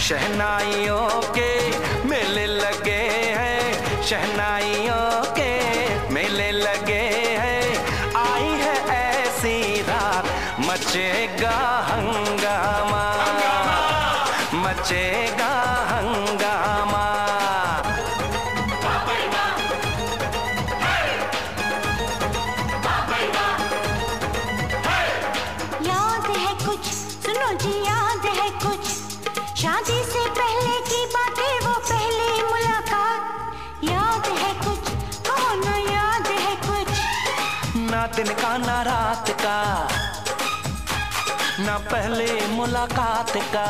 शहनाइयों के मेले लगे हैं, शहनाइयों के मेले लगे हैं। आई है ऐसी रात मचेगा हंगामा, मचेगा हंगामा। याद है कुछ, सुनो जी याद है कुछ, शादी से पहले की बातें, वो पहली मुलाकात। याद है कुछ, कहो ना याद है कुछ। ना दिन का ना रात का, ना पहले मुलाकात का।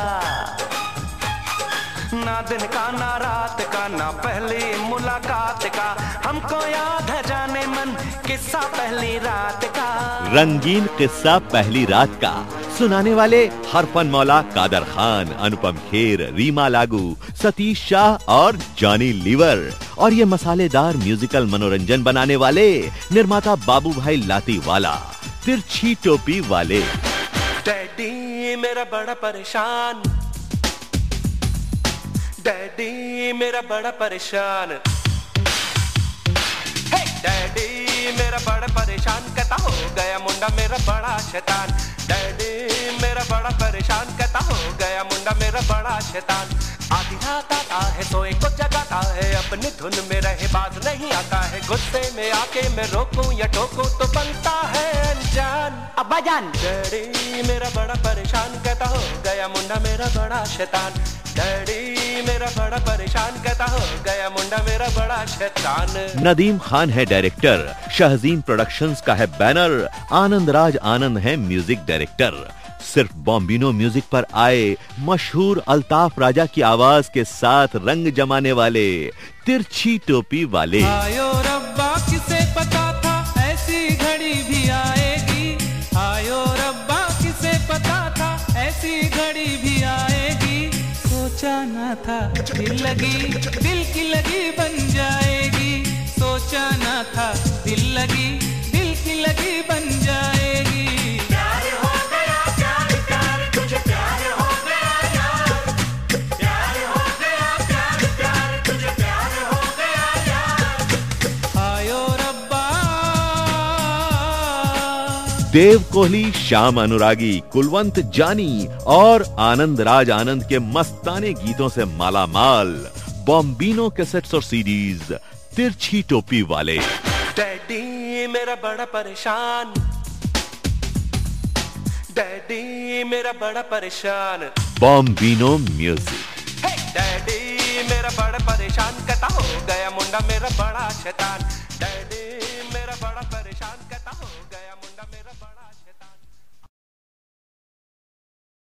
ना दिन का ना रात का, ना पहली मुलाकात का। हमको याद है जाने मन किस्सा पहली रात का। रंगीन किस्सा पहली रात का सुनाने वाले हरफन मौला, कादर खान, अनुपम खेर, रीमा लागू, सतीश शाह और जॉनी लीवर। और ये मसालेदार म्यूजिकल मनोरंजन बनाने वाले निर्माता बाबू भाई लातीवाला, तिरछी टोपी वाले। डैडी मेरा बड़ा परेशान, डैडी मेरा बड़ा परेशान, हे डैडी मेरा बड़ा परेशान, कहता हो गया मुंडा मेरा बड़ा शैतान। डैडी मेरा बड़ा परेशान, कहता हो गया मुंडा मेरा बड़ा शैतान। आधी रात आता है सोए को जगाता है, अपनी धुन में रहे बाज नहीं आता है। गुस्से में आके मैं रोकूं या टोकूं तो बनता है अनजान। अब्बा जान, डैडी मेरा बड़ा परेशान, कहता हो गया मुंडा मेरा बड़ा शैतान। डैडी मेरा बड़ा परेशान, कहता हो गया मुंडा मेरा बड़ा शैतान। नदीम खान है डायरेक्टर, शहजीन प्रोडक्शंस का है बैनर, आनंद राज आनंद है म्यूजिक डायरेक्टर। सिर्फ बॉम्बिनो म्यूजिक पर आए मशहूर अल्ताफ राजा की आवाज के साथ रंग जमाने वाले तिरछी टोपी वाले। आयो रब्बा किसे पता था ऐसी घड़ी भी आएगी, आयो रब्बा किसे पता था ऐसी घड़ी भी आएगी। सोचा ना था दिल लगी, दिल की लगी बन जाएगी। सोचा ना था दिल लगी, दिल की लगी बन जाएगी। प्यार हो गया प्यार प्यार, तुझे प्यार हो गया यार। प्यार हो गया प्यार प्यार, तुझे प्यार हो गया यार। आयो रब्बा। देव कोहली, श्याम अनुरागी, कुलवंत जानी और आनंद राज आनंद के मस्ताने गीतों से मालामाल बॉम्बिनो कैसेट्स और सीडीज तिरछी टोपी वाले। डैडी मेरा बड़ा परेशान, डैडी मेरा बड़ा परेशान। बॉम्बिनो म्यूजिक। हे डैडी मेरा बड़ा परेशान, कहता हो गया मुंडा मेरा बड़ा शैतान। डैडी